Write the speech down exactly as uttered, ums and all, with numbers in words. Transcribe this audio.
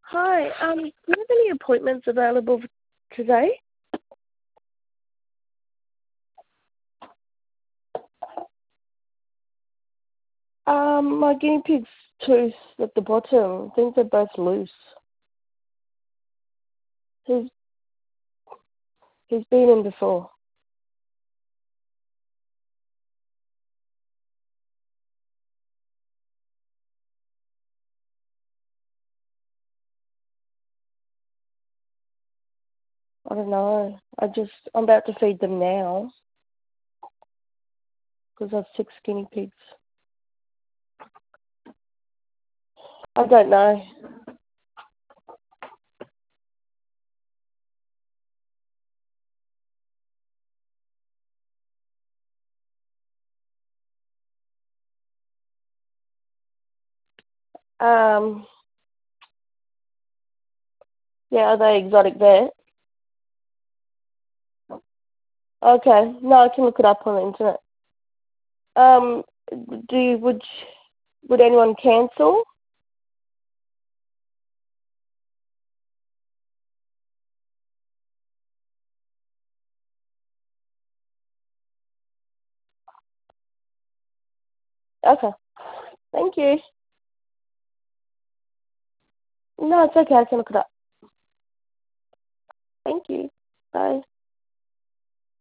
Hi, um, do you have any appointments available today? Um, my guinea pig's tooth at the bottom. I think they're both loose. He's he's been in before. I don't know. I just I'm about to feed them now because I've six guinea pigs. I don't know. Um, yeah, are they exotic vet? Okay, no, I can look it up on the internet. Um, do you, would would anyone cancel? Okay, thank you. No, it's okay. I can look it up. Thank you. Bye.